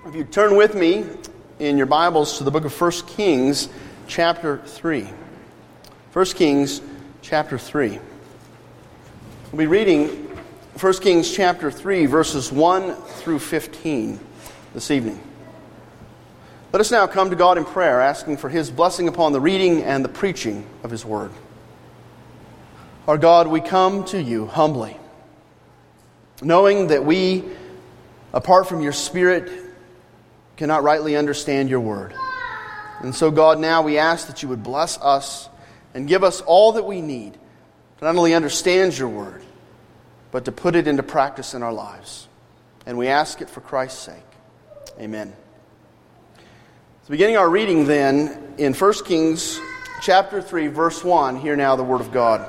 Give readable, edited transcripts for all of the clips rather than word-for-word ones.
If you turn with me in your Bibles to the book of 1 Kings, chapter 3. 1 Kings, chapter 3. We'll be reading 1 Kings, chapter 3, verses 1 through 15 this evening. Let us now come to God in prayer, asking for His blessing upon the reading and the preaching of His Word. Our God, we come to You humbly, knowing that we, apart from Your Spirit, cannot rightly understand Your Word. And so, God, now we ask that You would bless us and give us all that we need to not only understand Your Word, but to put it into practice in our lives. And we ask it for Christ's sake. Amen. So beginning our reading then in 1 Kings chapter 3, verse 1, hear now the Word of God.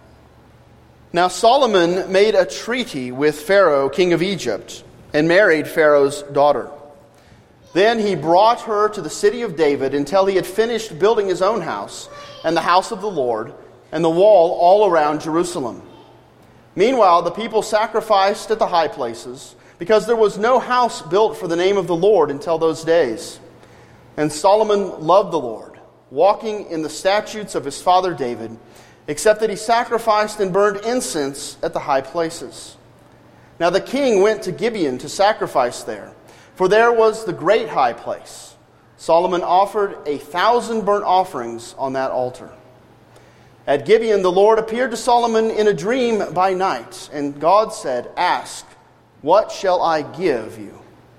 Now Solomon made a treaty with Pharaoh, king of Egypt, and married Pharaoh's daughter. Then he brought her to the city of David until he had finished building his own house and the house of the Lord and the wall all around Jerusalem. Meanwhile, the people sacrificed at the high places because there was no house built for the name of the Lord until those days. And Solomon loved the Lord, walking in the statutes of his father David, except that he sacrificed and burned incense at the high places. Now the king went to Gibeon to sacrifice there, for there was the great high place. Solomon offered 1,000 burnt offerings on that altar. At Gibeon, the Lord appeared to Solomon in a dream by night, and God said, "Ask, what shall I give you?"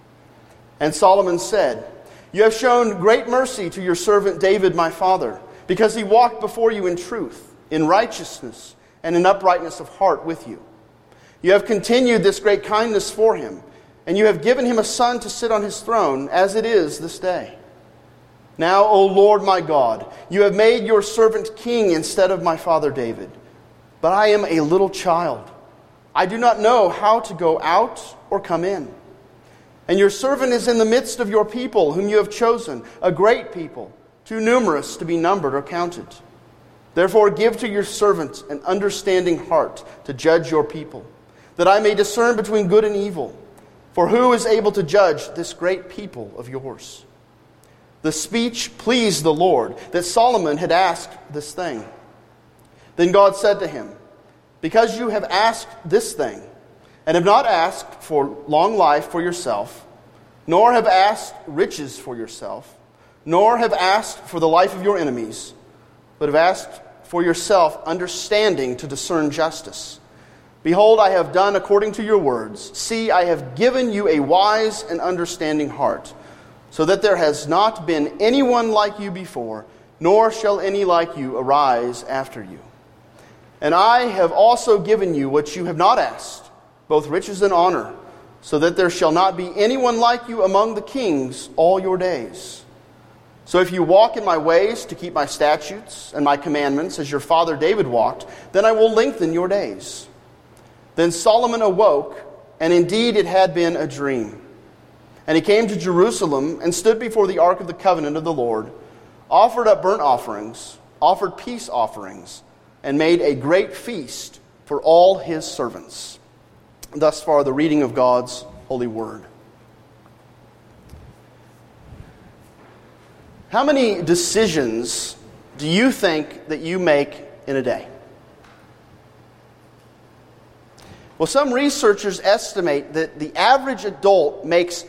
And Solomon said, "You have shown great mercy to your servant David my father, because he walked before you in truth, in righteousness, and in uprightness of heart with you. You have continued this great kindness for him, and you have given him a son to sit on his throne, as it is this day. Now, O Lord my God, you have made your servant king instead of my father David. But I am a little child. I do not know how to go out or come in. And your servant is in the midst of your people, whom you have chosen, a great people, too numerous to be numbered or counted. Therefore give to your servant an understanding heart to judge your people, that I may discern between good and evil. For who is able to judge this great people of yours?" The speech pleased the Lord, that Solomon had asked this thing. Then God said to him, "Because you have asked this thing, and have not asked for long life for yourself, nor have asked riches for yourself, nor have asked for the life of your enemies, but have asked for yourself understanding to discern justice. Behold, I have done according to your words. See, I have given you a wise and understanding heart, so that there has not been anyone like you before, nor shall any like you arise after you. And I have also given you what you have not asked, both riches and honor, so that there shall not be anyone like you among the kings all your days. So if you walk in my ways to keep my statutes and my commandments as your father David walked, then I will lengthen your days." Then Solomon awoke, and indeed it had been a dream. And he came to Jerusalem and stood before the ark of the covenant of the Lord, offered up burnt offerings, offered peace offerings, and made a great feast for all his servants. Thus far, the reading of God's holy word. How many decisions do you think that you make in a day? Well, some researchers estimate that the average adult makes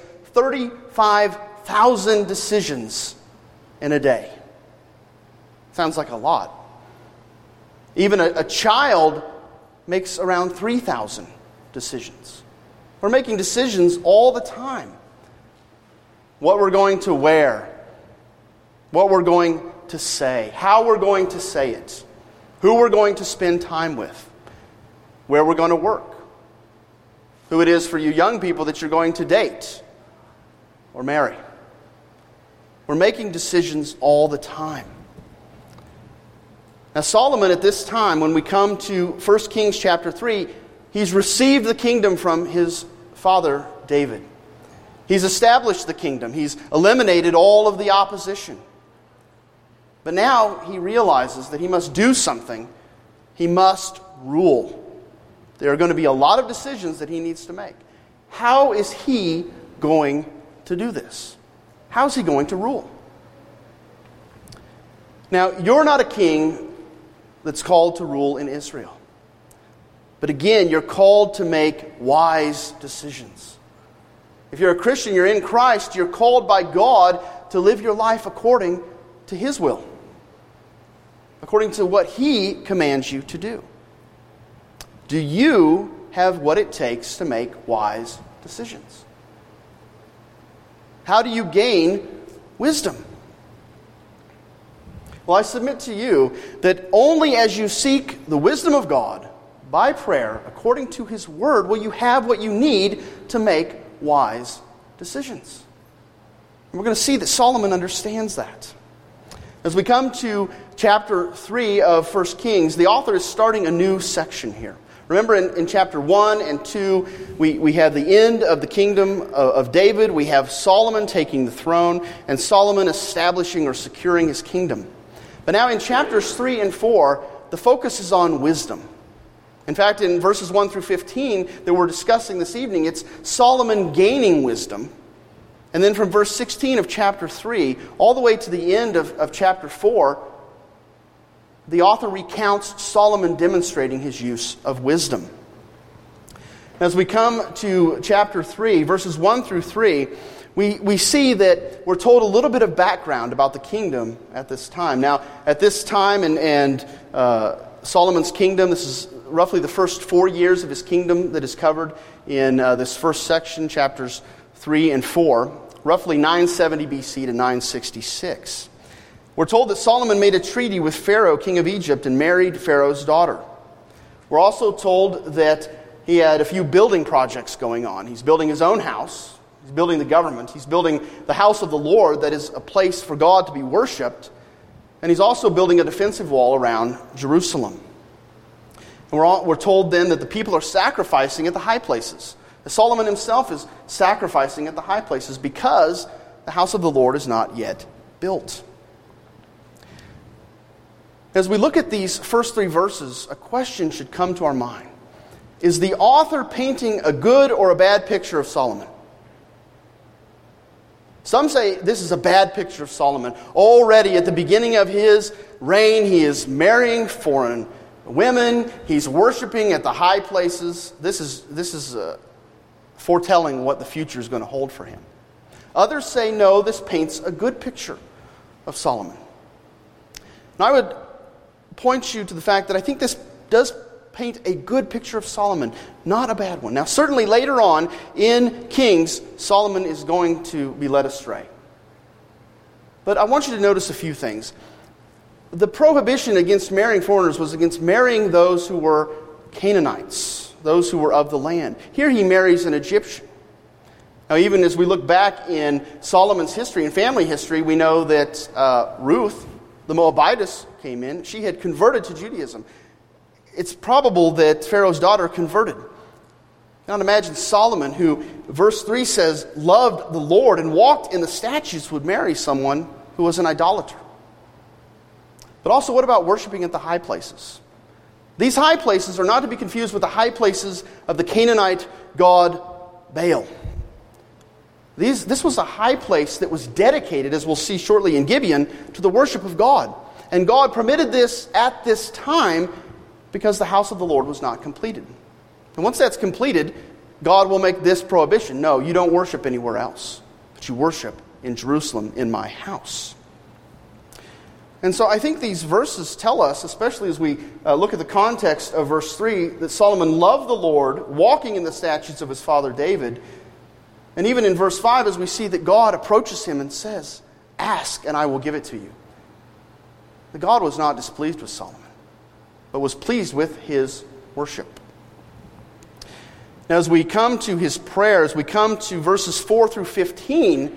35,000 decisions in a day. Sounds like a lot. Even a child makes around 3,000 decisions. We're making decisions all the time. What we're going to wear, what we're going to say, how we're going to say it, who we're going to spend time with, where we're going to work, who it is for you young people that you're going to date or marry. We're making decisions all the time. Now Solomon at this time, when we come to 1 Kings chapter 3, he's received the kingdom from his father David. He's established the kingdom. He's eliminated all of the opposition. But now he realizes that he must do something. He must rule. There are going to be a lot of decisions that he needs to make. How is he going to do this? How's he going to rule? Now, you're not a king that's called to rule in Israel. But again, you're called to make wise decisions. If you're a Christian, you're in Christ, you're called by God to live your life according to His will, according to what He commands you to do. Do you have what it takes to make wise decisions? How do you gain wisdom? Well, I submit to you that only as you seek the wisdom of God by prayer, according to His Word, will you have what you need to make wise decisions. And we're going to see that Solomon understands that. As we come to chapter 3 of 1 Kings, the author is starting a new section here. Remember in chapter 1 and 2, we have the end of the kingdom of David. We have Solomon taking the throne and Solomon establishing or securing his kingdom. But now in chapters 3 and 4, the focus is on wisdom. In fact, in verses 1 through 15 that we're discussing this evening, it's Solomon gaining wisdom. And then from verse 16 of chapter 3 all the way to the end of chapter 4, the author recounts Solomon demonstrating his use of wisdom. As we come to chapter 3, verses 1 through 3, we see that we're told a little bit of background about the kingdom at this time. Now, at this time and Solomon's kingdom, this is roughly the first 4 years of his kingdom that is covered in this first section, chapters 3 and 4, roughly 970 BC to 966. We're told that Solomon made a treaty with Pharaoh, king of Egypt, and married Pharaoh's daughter. We're also told that he had a few building projects going on. He's building his own house. He's building the government. He's building the house of the Lord, that is a place for God to be worshipped. And he's also building a defensive wall around Jerusalem. And we're told then that the people are sacrificing at the high places. Solomon himself is sacrificing at the high places because the house of the Lord is not yet built. As we look at these first 3 verses, a question should come to our mind. Is the author painting a good or a bad picture of Solomon? Some say this is a bad picture of Solomon. Already at the beginning of his reign, he is marrying foreign women. He's worshiping at the high places. This is foretelling what the future is going to hold for him. Others say, no, this paints a good picture of Solomon. And I would point you to the fact that I think this does paint a good picture of Solomon, not a bad one. Now, certainly later on in Kings, Solomon is going to be led astray. But I want you to notice a few things. The prohibition against marrying foreigners was against marrying those who were Canaanites, those who were of the land. Here he marries an Egyptian. Now, even as we look back in Solomon's history and family history, we know that Ruth, the Moabitess, came in. She had converted to Judaism. It's probable that Pharaoh's daughter converted. Now imagine Solomon, who, verse 3 says, loved the Lord and walked in the statutes, would marry someone who was an idolater. But also, what about worshiping at the high places? These high places are not to be confused with the high places of the Canaanite god Baal. This was a high place that was dedicated, as we'll see shortly in Gibeon, to the worship of God. And God permitted this at this time because the house of the Lord was not completed. And once that's completed, God will make this prohibition. No, you don't worship anywhere else, but you worship in Jerusalem in my house. And so I think these verses tell us, especially as we look at the context of verse 3, that Solomon loved the Lord, walking in the statutes of his father David. And even in verse 5, as we see that God approaches him and says, ask and I will give it to you. That God was not displeased with Solomon, but was pleased with his worship. Now, as we come to his prayer, as we come to verses 4 through 15,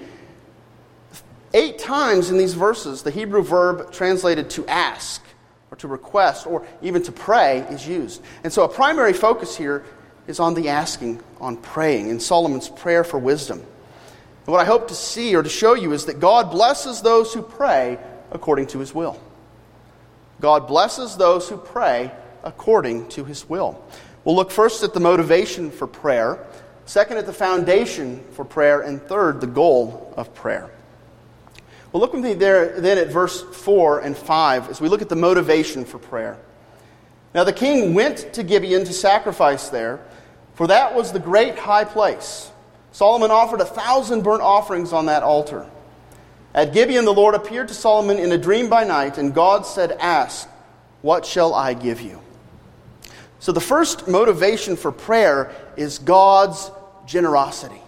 8 times in these verses, the Hebrew verb translated to ask, or to request, or even to pray is used. And so a primary focus here is on the asking, on praying, in Solomon's prayer for wisdom. And what I hope to see or to show you is that God blesses those who pray according to his will. God blesses those who pray according to his will. We'll look first at the motivation for prayer, Second, at the foundation for prayer. And third, the goal of prayer. Well, look with me there then at verse 4 and 5 as we look at the motivation for prayer. Now the king went to Gibeon to sacrifice there, for that was the great high place. Solomon offered 1,000 burnt offerings on that altar. At Gibeon the Lord appeared to Solomon in a dream by night, and God said, "Ask, what shall I give you?" So the first motivation for prayer is God's generosity.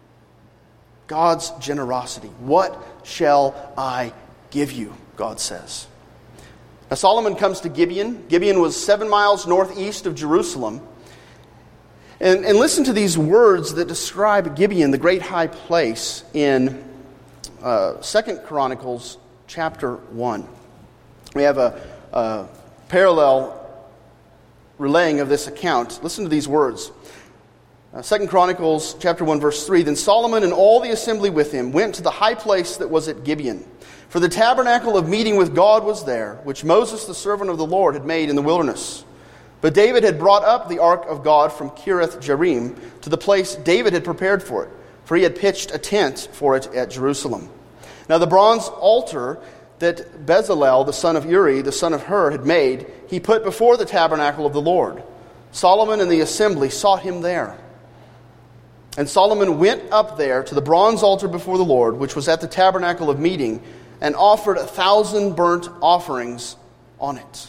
God's generosity. What shall I give you? God says. Now Solomon comes to Gibeon. Gibeon was 7 miles northeast of Jerusalem. And listen to these words that describe Gibeon, the great high place, in 2 Chronicles chapter 1. We have a parallel relaying of this account. Listen to these words. 2 Chronicles chapter 1 verse 3, "Then Solomon and all the assembly with him went to the high place that was at Gibeon. For the tabernacle of meeting with God was there, which Moses the servant of the Lord had made in the wilderness. But David had brought up the ark of God from Kiriath-Jearim to the place David had prepared for it, for he had pitched a tent for it at Jerusalem. Now the bronze altar that Bezalel, the son of Uri, the son of Hur, had made, he put before the tabernacle of the Lord. Solomon and the assembly sought him there. And Solomon went up there to the bronze altar before the Lord, which was at the tabernacle of meeting, and offered 1,000 burnt offerings on it."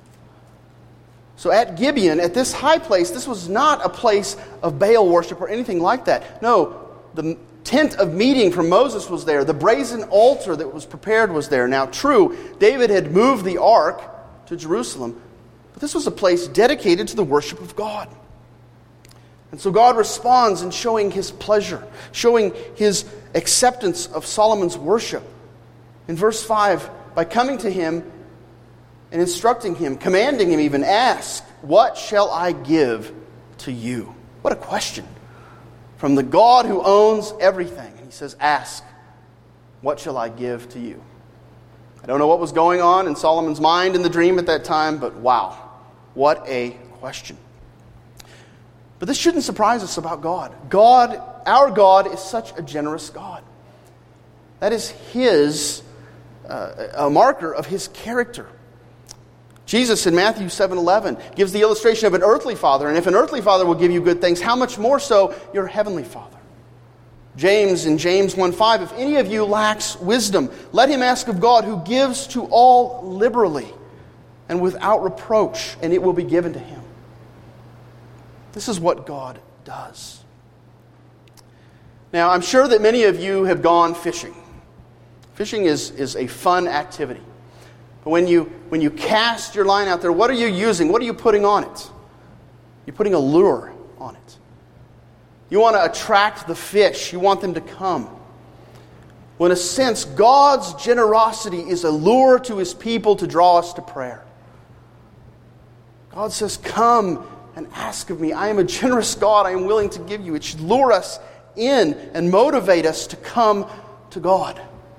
So at Gibeon, at this high place, this was not a place of Baal worship or anything like that. No, the tent of meeting from Moses was there. The brazen altar that was prepared was there. Now, true, David had moved the ark to Jerusalem, but this was a place dedicated to the worship of God. And so God responds in showing his pleasure, showing his acceptance of Solomon's worship. In verse 5, by coming to him and instructing him, commanding him even, "Ask, what shall I give to you?" What a question. From the God who owns everything. And he says, "Ask, what shall I give to you?" I don't know what was going on in Solomon's mind in the dream at that time, but wow, what a question. But this shouldn't surprise us about God. Our God is such a generous God. That is a marker of his character. Jesus in Matthew 7:11 gives the illustration of an earthly father, and if an earthly father will give you good things, how much more so your heavenly Father? James in James 1:5, "If any of you lacks wisdom, let him ask of God, who gives to all liberally and without reproach, and it will be given to him." This is what God does. Now, I'm sure that many of you have gone fishing. Fishing is a fun activity. But when you cast your line out there, what are you using? What are you putting on it? You're putting a lure on it. You want to attract the fish. You want them to come. Well, in a sense, God's generosity is a lure to his people to draw us to prayer. God says, "Come and ask of me. I am a generous God. I am willing to give you." It should lure us in and motivate us to come to God.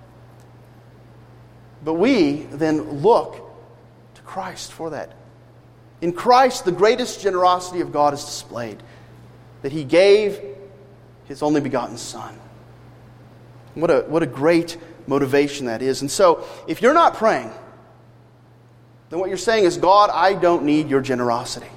But we then look to Christ for that. In Christ, the greatest generosity of God is displayed, that he gave his only begotten Son. What a great motivation that is. And so, if you're not praying, then what you're saying is, "God, I don't need your generosity."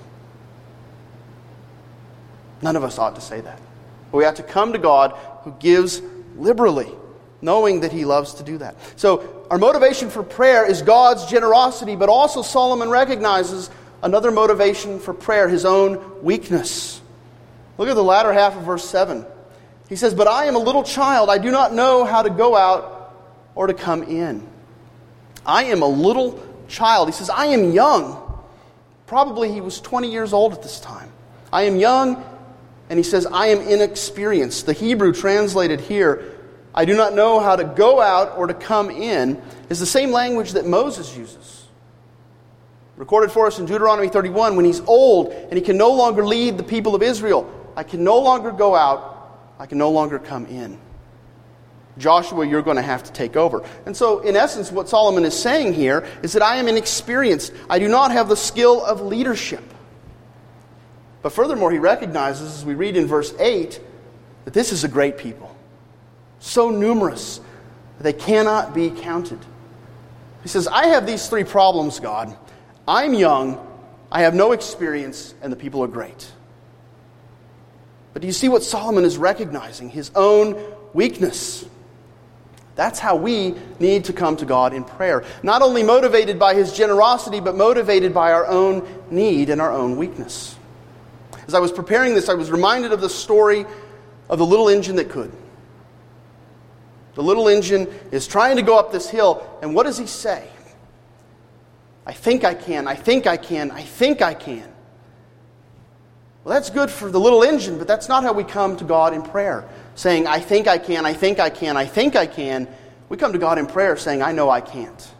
None of us ought to say that. But we have to come to God who gives liberally, knowing that he loves to do that. So our motivation for prayer is God's generosity, but also Solomon recognizes another motivation for prayer, his own weakness. Look at the latter half of verse 7. He says, "But I am a little child. I do not know how to go out or to come in." I am a little child. He says, I am young. Probably he was 20 years old at this time. I am young, and he says, I am inexperienced. The Hebrew translated here, "I do not know how to go out or to come in," is the same language that Moses uses. Recorded for us in Deuteronomy 31, when he's old and he can no longer lead the people of Israel. I can no longer go out. I can no longer come in. Joshua, you're going to have to take over. And so, in essence, what Solomon is saying here is that I am inexperienced. I do not have the skill of leadership. But furthermore, he recognizes, as we read in verse 8, that this is a great people, so numerous that they cannot be counted. He says, I have these three problems, God. I'm young, I have no experience, and the people are great. But do you see what Solomon is recognizing? His own weakness. That's how we need to come to God in prayer. Not only motivated by His generosity, but motivated by our own need and our own weakness. As I was preparing this, I was reminded of the story of the little engine that could. The little engine is trying to go up this hill, and what does he say? I think I can, I think I can, I think I can. Well, that's good for the little engine, but that's not how we come to God in prayer. Saying, I think I can, I think I can, I think I can. We come to God in prayer saying, I know I can't.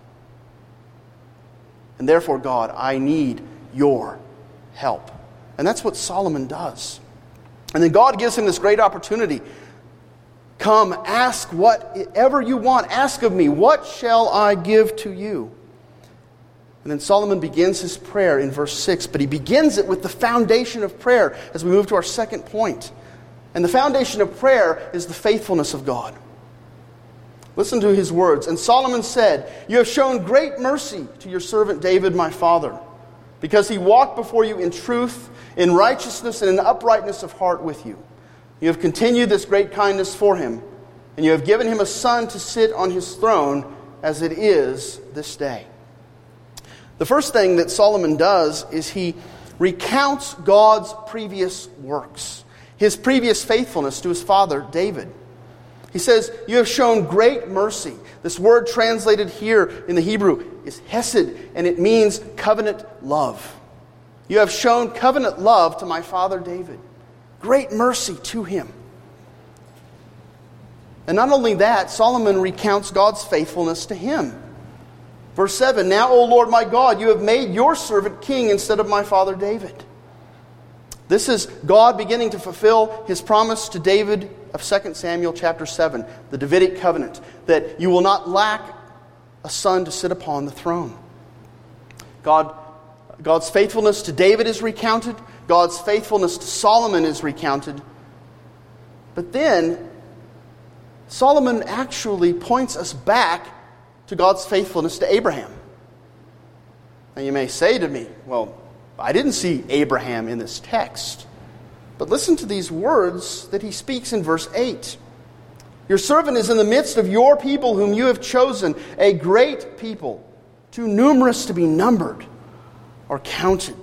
And therefore, God, I need your help. And that's what Solomon does. And then God gives him this great opportunity. Come, ask whatever you want. Ask of me, what shall I give to you? And then Solomon begins his prayer in verse 6, but he begins it with the foundation of prayer as we move to our second point. And the foundation of prayer is the faithfulness of God. Listen to his words. And Solomon said, you have shown great mercy to your servant David, my father, because he walked before you in truth, in righteousness, and in uprightness of heart with you. You have continued this great kindness for him, and you have given him a son to sit on his throne as it is this day. The first thing that Solomon does is he recounts God's previous works, his previous faithfulness to his father, David. He says, you have shown great mercy. This word translated here in the Hebrew is hesed, and it means covenant love. You have shown covenant love to my father David. Great mercy to him. And not only that, Solomon recounts God's faithfulness to him. Verse 7, now, O Lord my God, you have made your servant king instead of my father David. This is God beginning to fulfill his promise to David of 2 Samuel chapter 7, the Davidic covenant, that you will not lack a son to sit upon the throne. God's faithfulness to David is recounted. God's faithfulness to Solomon is recounted. But then, Solomon actually points us back to God's faithfulness to Abraham. Now you may say to me, well, I didn't see Abraham in this text. But listen to these words that he speaks in verse 8. Your servant is in the midst of your people whom you have chosen, a great people, too numerous to be numbered or counted.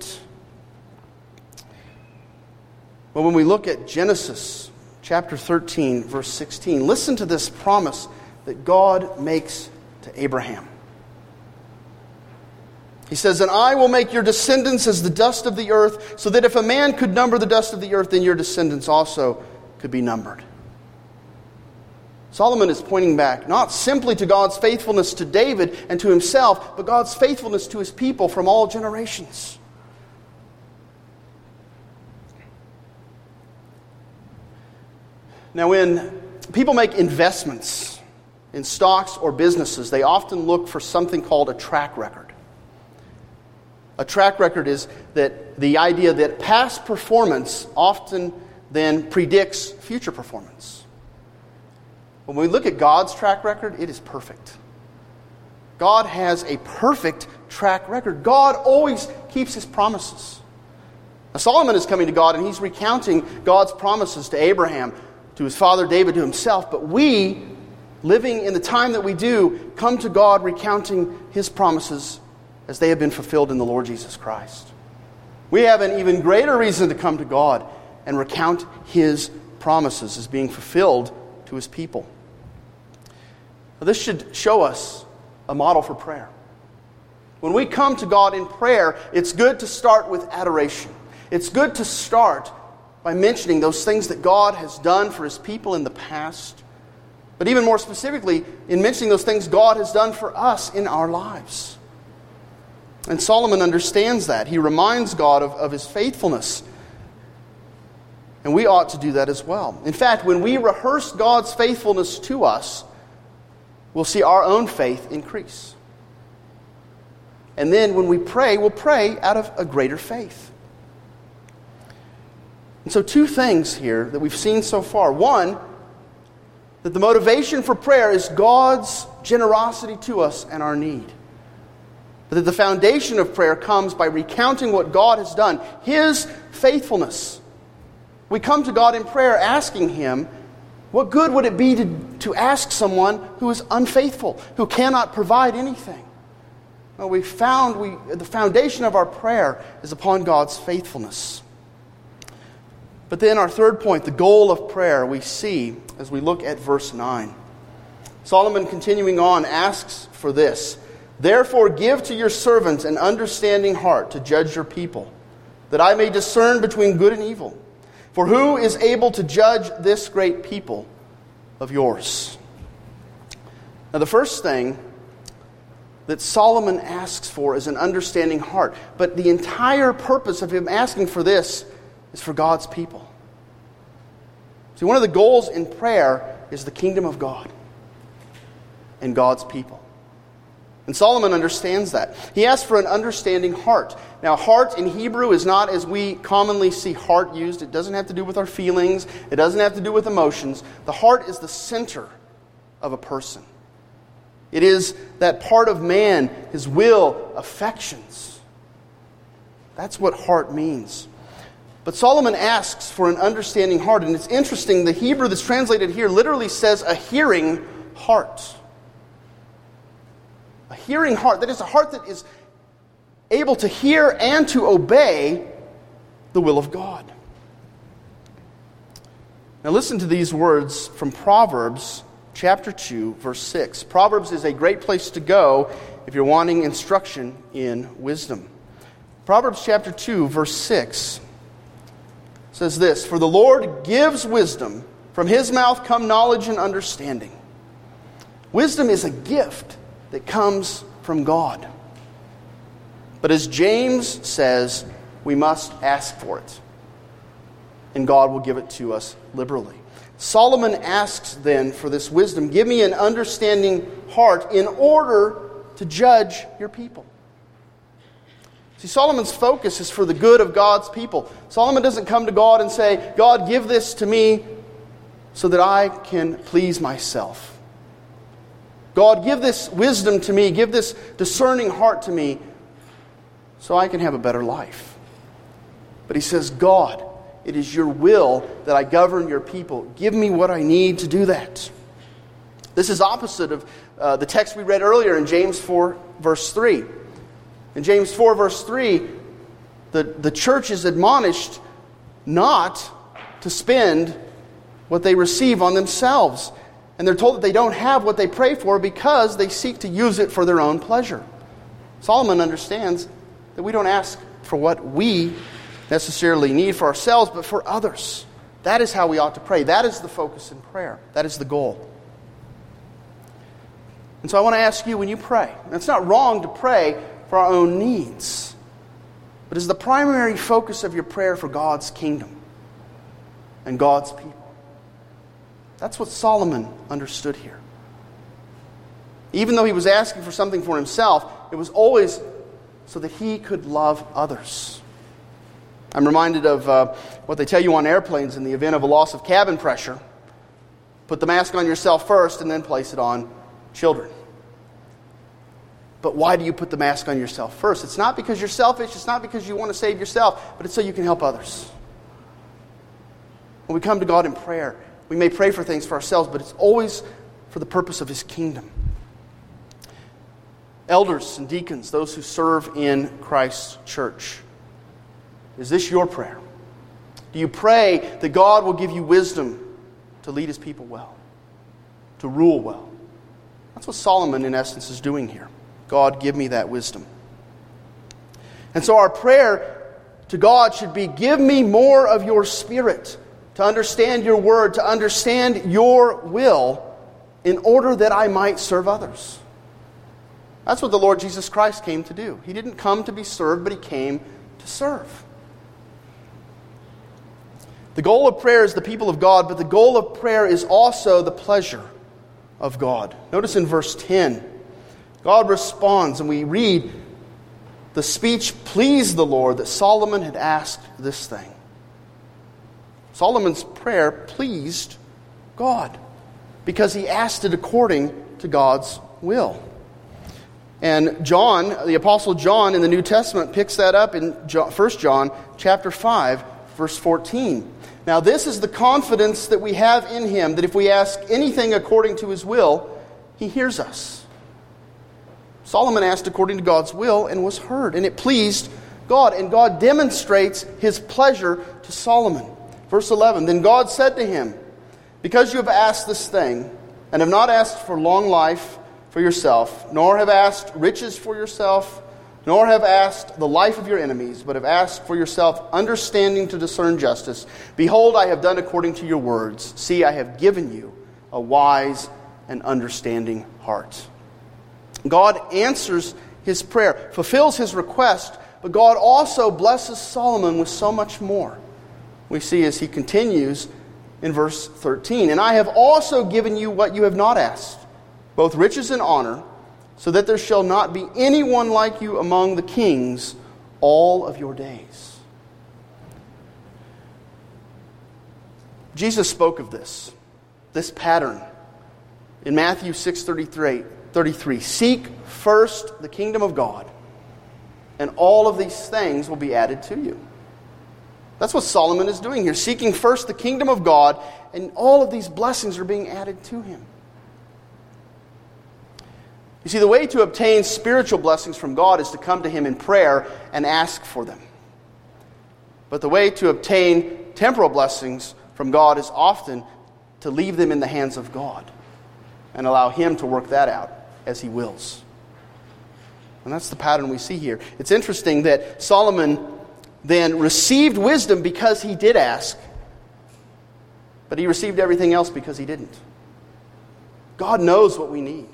Well, when we look at Genesis chapter 13, verse 16, listen to this promise that God makes to Abraham. He says, and I will make your descendants as the dust of the earth, so that if a man could number the dust of the earth, then your descendants also could be numbered. Solomon is pointing back not simply to God's faithfulness to David and to himself, but God's faithfulness to his people from all generations. Now, when people make investments in stocks or businesses, they often look for something called a track record. A track record is that the idea that past performance often then predicts future performance. When we look at God's track record, it is perfect. God has a perfect track record. God always keeps his promises. Now, Solomon is coming to God and he's recounting God's promises to Abraham, to his father David, to himself. But we, living in the time that we do, come to God recounting his promises as they have been fulfilled in the Lord Jesus Christ. We have an even greater reason to come to God and recount his promises as being fulfilled to his people. Now, this should show us a model for prayer. When we come to God in prayer, it's good to start with adoration. It's good to start by mentioning those things that God has done for his people in the past, but even more specifically, in mentioning those things God has done for us in our lives. And Solomon understands that. He reminds God of his faithfulness. And we ought to do that as well. In fact, when we rehearse God's faithfulness to us, we'll see our own faith increase. And then when we pray, we'll pray out of a greater faith. And so two things here that we've seen so far. One, that the motivation for prayer is God's generosity to us and our need. But that the foundation of prayer comes by recounting what God has done, His faithfulness. We come to God in prayer asking Him, what good would it be to ask someone who is unfaithful, who cannot provide anything? Well, the foundation of our prayer is upon God's faithfulness. But then our third point, the goal of prayer, we see as we look at verse 9. Solomon, continuing on, asks for this: "Therefore give to your servant an understanding heart to judge your people, that I may discern between good and evil. For who is able to judge this great people of yours?" Now the first thing that Solomon asks for is an understanding heart. But the entire purpose of him asking for this is for God's people. See, one of the goals in prayer is the kingdom of God and God's people. And Solomon understands that. He asks for an understanding heart. Now, heart in Hebrew is not as we commonly see heart used. It doesn't have to do with our feelings. It doesn't have to do with emotions. The heart is the center of a person. It is that part of man, his will, affections. That's what heart means. But Solomon asks for an understanding heart. And it's interesting, the Hebrew that's translated here literally says a hearing heart. A hearing heart. That is a heart that is able to hear and to obey the will of God. Now listen to these words from Proverbs chapter 2, verse 6. Proverbs is a great place to go if you're wanting instruction in wisdom. Proverbs chapter 2, verse 6 says this: "For the Lord gives wisdom, from His mouth come knowledge and understanding." Wisdom is a gift that comes from God. But as James says, we must ask for it. And God will give it to us liberally. Solomon asks then for this wisdom. Give me an understanding heart in order to judge your people. See, Solomon's focus is for the good of God's people. Solomon doesn't come to God and say, "God, give this to me so that I can please myself. God, give this wisdom to me, give this discerning heart to me so I can have a better life." But he says, "God, it is your will that I govern your people. Give me what I need to do that." This is opposite of the text we read earlier in James 4, verse 3. In James 4, verse 3, the church is admonished not to spend what they receive on themselves. And they're told that they don't have what they pray for because they seek to use it for their own pleasure. Solomon understands that we don't ask for what we necessarily need for ourselves, but for others. That is how we ought to pray. That is the focus in prayer. That is the goal. And so I want to ask you, when you pray, and it's not wrong to pray for our own needs, but is the primary focus of your prayer for God's kingdom and God's people? That's what Solomon understood here. Even though he was asking for something for himself, it was always so that he could love others. I'm reminded of what they tell you on airplanes in the event of a loss of cabin pressure. Put the mask on yourself first and then place it on children. But why do you put the mask on yourself first? It's not because you're selfish. It's not because you want to save yourself, but it's so you can help others. When we come to God in prayer, we may pray for things for ourselves, but it's always for the purpose of His kingdom. Elders and deacons, those who serve in Christ's church, is this your prayer? Do you pray that God will give you wisdom to lead His people well, to rule well? That's what Solomon, in essence, is doing here. God, give me that wisdom. And so our prayer to God should be, give me more of your Spirit to understand your word, to understand your will, in order that I might serve others. That's what the Lord Jesus Christ came to do. He didn't come to be served, but He came to serve. The goal of prayer is the people of God, but the goal of prayer is also the pleasure of God. Notice in verse 10, God responds, and we read, the speech pleased the Lord that Solomon had asked this thing. Solomon's prayer pleased God because he asked it according to God's will. And John, the Apostle John in the New Testament, picks that up in 1 John chapter 5, verse 14. Now this is the confidence that we have in him, that if we ask anything according to his will, he hears us. Solomon asked according to God's will and was heard, and it pleased God. And God demonstrates his pleasure to Solomon. Verse 11, Then God said to him, Because you have asked this thing, and have not asked for long life for yourself, nor have asked riches for yourself, nor have asked the life of your enemies, but have asked for yourself understanding to discern justice. Behold, I have done according to your words. See, I have given you a wise and understanding heart. God answers his prayer, fulfills his request, but God also blesses Solomon with so much more. We see as he continues in verse 13, And I have also given you what you have not asked, both riches and honor, so that there shall not be anyone like you among the kings all of your days. Jesus spoke of this pattern in Matthew 6:33. Seek first the kingdom of God, and all of these things will be added to you. That's what Solomon is doing here, seeking first the kingdom of God, and all of these blessings are being added to him. You see, the way to obtain spiritual blessings from God is to come to him in prayer and ask for them. But the way to obtain temporal blessings from God is often to leave them in the hands of God and allow him to work that out as he wills. And that's the pattern we see here. It's interesting that Solomon then received wisdom because he did ask, but he received everything else because he didn't. God knows what we need.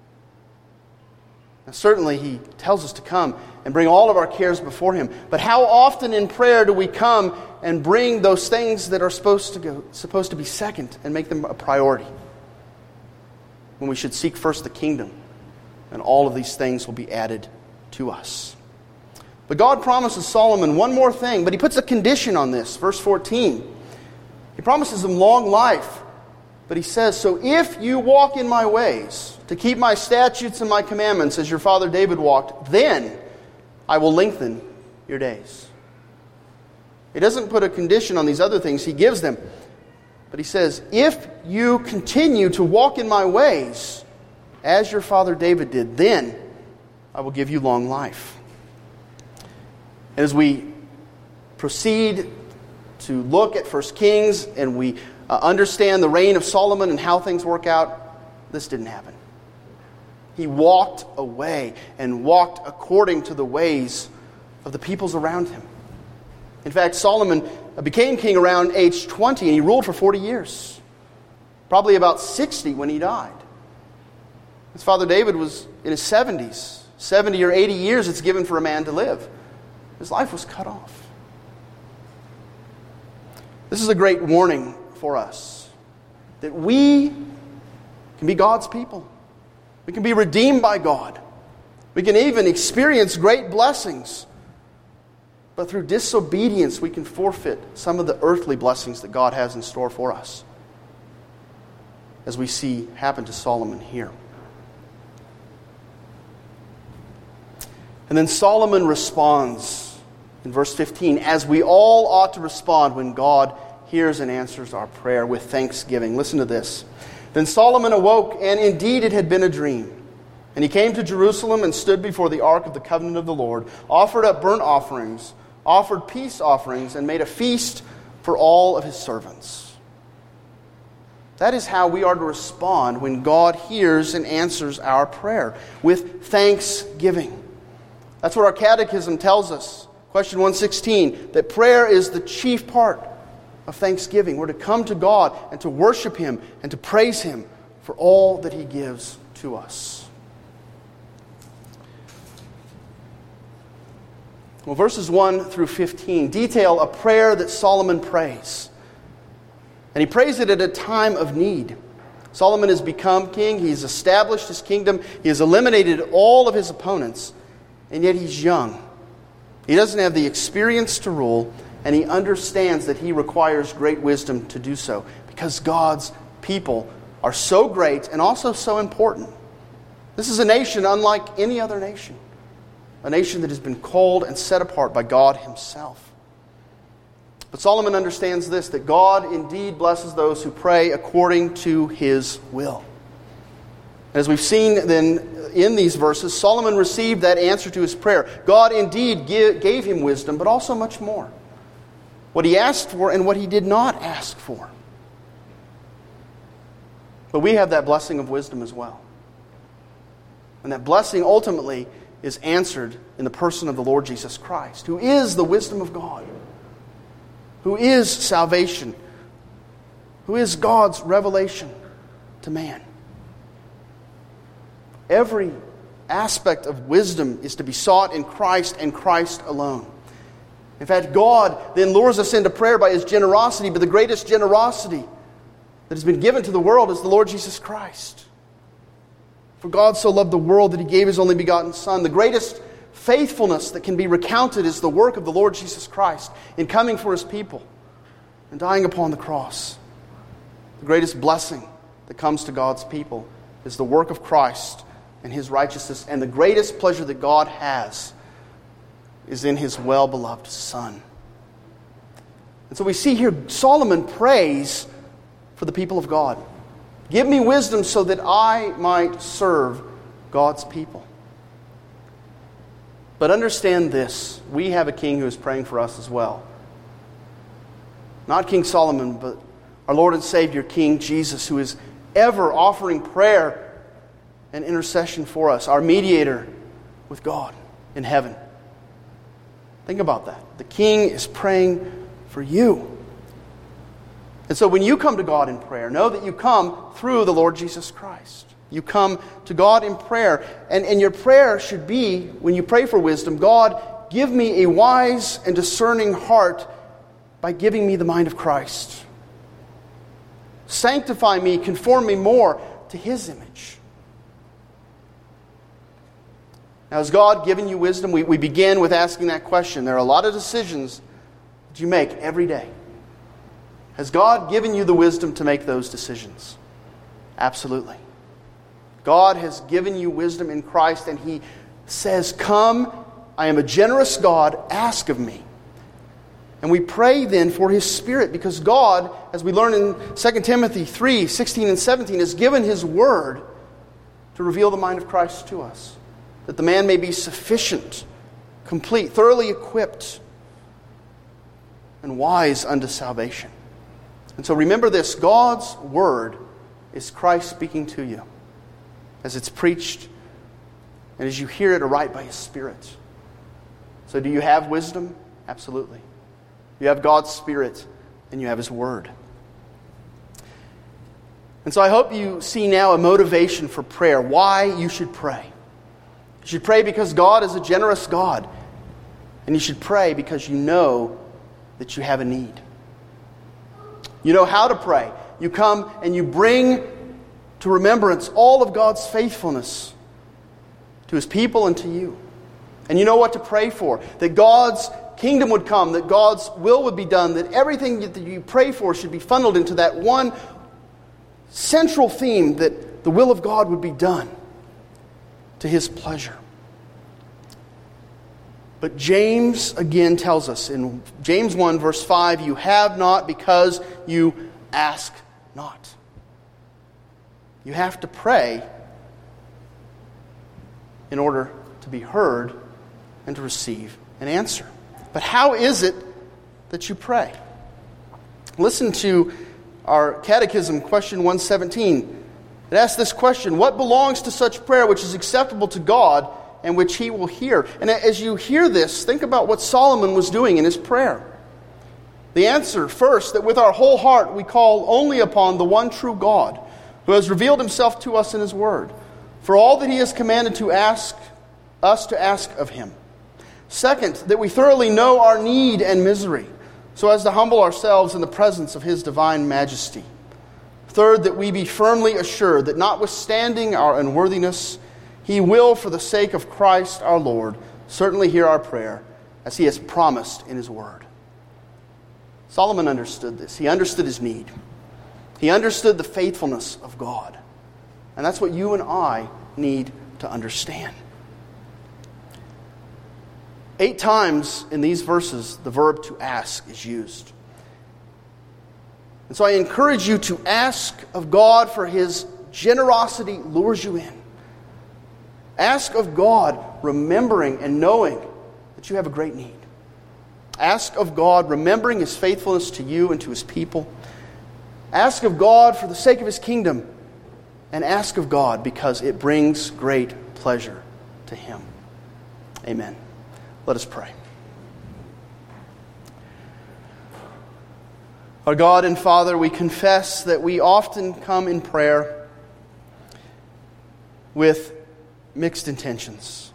Now, certainly he tells us to come and bring all of our cares before him. But how often in prayer do we come and bring those things that are supposed to be second and make them a priority, when we should seek first the kingdom, and all of these things will be added to us? But God promises Solomon one more thing, but he puts a condition on this. Verse 14. He promises him long life, but he says, So if you walk in my ways, to keep my statutes and my commandments as your father David walked, then I will lengthen your days. He doesn't put a condition on these other things, he gives them. But he says, if you continue to walk in my ways, as your father David did, then I will give you long life. And as we proceed to look at 1 Kings and we understand the reign of Solomon and how things work out, this didn't happen. He walked away and walked according to the ways of the peoples around him. In fact, Solomon became king around age 20 and he ruled for 40 years. Probably about 60 when he died. His father David was in his 70s. 70 or 80 years it's given for a man to live. His life was cut off. This is a great warning for us, that we can be God's people. We can be redeemed by God. We can even experience great blessings. But through disobedience, we can forfeit some of the earthly blessings that God has in store for us, as we see happen to Solomon here. And then Solomon responds in verse 15, as we all ought to respond when God hears and answers our prayer, with thanksgiving. Listen to this. Then Solomon awoke, and indeed it had been a dream. And he came to Jerusalem and stood before the ark of the covenant of the Lord, offered up burnt offerings, offered peace offerings, and made a feast for all of his servants. That is how we are to respond when God hears and answers our prayer, with thanksgiving. That's what our catechism tells us. Question 116, that prayer is the chief part of thanksgiving. We're to come to God and to worship him and to praise him for all that he gives to us. Well, verses 1 through 15 detail a prayer that Solomon prays. And he prays it at a time of need. Solomon has become king. He's established his kingdom. He has eliminated all of his opponents. And yet he's young. He doesn't have the experience to rule. And he understands that he requires great wisdom to do so, because God's people are so great and also so important. This is a nation unlike any other nation. A nation that has been called and set apart by God himself. But Solomon understands this, that God indeed blesses those who pray according to his will. As we've seen then in these verses, Solomon received that answer to his prayer. God indeed gave him wisdom, but also much more. What he asked for and what he did not ask for. But we have that blessing of wisdom as well. And that blessing ultimately is answered in the person of the Lord Jesus Christ, who is the wisdom of God, who is salvation, who is God's revelation to man. Every aspect of wisdom is to be sought in Christ and Christ alone. In fact, God then lures us into prayer by his generosity, but the greatest generosity that has been given to the world is the Lord Jesus Christ. For God so loved the world that he gave his only begotten Son. The greatest faithfulness that can be recounted is the work of the Lord Jesus Christ in coming for his people and dying upon the cross. The greatest blessing that comes to God's people is the work of Christ and his righteousness. And the greatest pleasure that God has is in his well-beloved Son. And so we see here Solomon prays for the people of God. Give me wisdom so that I might serve God's people. But understand this, we have a king who is praying for us as well. Not King Solomon, but our Lord and Savior, King Jesus, who is ever offering prayer and intercession for us, our mediator with God in heaven. Think about that. The king is praying for you. And so when you come to God in prayer, know that you come through the Lord Jesus Christ. You come to God in prayer. And your prayer should be, when you pray for wisdom, God, give me a wise and discerning heart by giving me the mind of Christ. Sanctify me, conform me more to his image. Now, has God given you wisdom? We begin with asking that question. There are a lot of decisions that you make every day. Has God given you the wisdom to make those decisions? Absolutely. God has given you wisdom in Christ, and he says, come, I am a generous God, ask of me. And we pray then for his Spirit, because God, as we learn in 2 Timothy 3, 16 and 17, has given his word to reveal the mind of Christ to us, that the man may be sufficient, complete, thoroughly equipped, and wise unto salvation. And so remember this, God's word is Christ speaking to you as it's preached and as you hear it aright by his Spirit. So do you have wisdom? Absolutely. You have God's Spirit and you have his word. And so I hope you see now a motivation for prayer, why you should pray. You should pray because God is a generous God. And you should pray because you know that you have a need. You know how to pray. You come and you bring to remembrance all of God's faithfulness to his people and to you. And you know what to pray for. That God's kingdom would come, that God's will would be done, that everything that you pray for should be funneled into that one central theme, that the will of God would be done to his pleasure. But James again tells us in James 1 verse 5, you have not because you ask not. You have to pray in order to be heard and to receive an answer. But how is it that you pray? Listen to our catechism, question 117. It asks this question, what belongs to such prayer which is acceptable to God and which he will hear? And as you hear this, think about what Solomon was doing in his prayer. The answer, first, that with our whole heart we call only upon the one true God, who has revealed himself to us in his word, for all that he has commanded to ask us to ask of him. Second, that we thoroughly know our need and misery, so as to humble ourselves in the presence of his divine majesty. Third, that we be firmly assured that notwithstanding our unworthiness, he will, for the sake of Christ our Lord, certainly hear our prayer, as he has promised in his word. Solomon understood this. He understood his need. He understood the faithfulness of God. And that's what you and I need to understand. 8 times in these verses, the verb to ask is used. And so I encourage you to ask of God, for His generosity lures you in. Ask of God, remembering and knowing that you have a great need. Ask of God, remembering His faithfulness to you and to His people. Ask of God for the sake of His kingdom. And ask of God because it brings great pleasure to Him. Amen. Let us pray. Our God and Father, we confess that we often come in prayer with mixed intentions.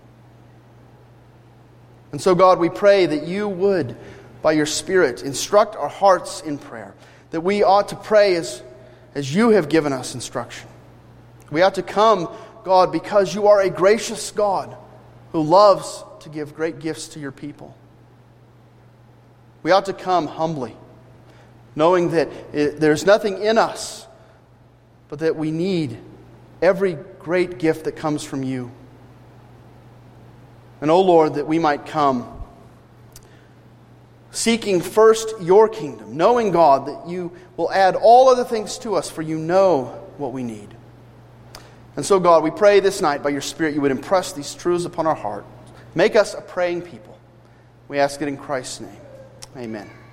And so, God, we pray that you would, by your Spirit, instruct our hearts in prayer, that we ought to pray as you have given us instruction. We ought to come, God, because you are a gracious God who loves to give great gifts to your people. We ought to come humbly, knowing that there's nothing in us, but that we need every great gift that comes from you. And, O Lord, that we might come seeking first your kingdom, knowing, God, that you will add all other things to us, for you know what we need. And so, God, we pray this night by your Spirit you would impress these truths upon our heart. Make us a praying people. We ask it in Christ's name. Amen.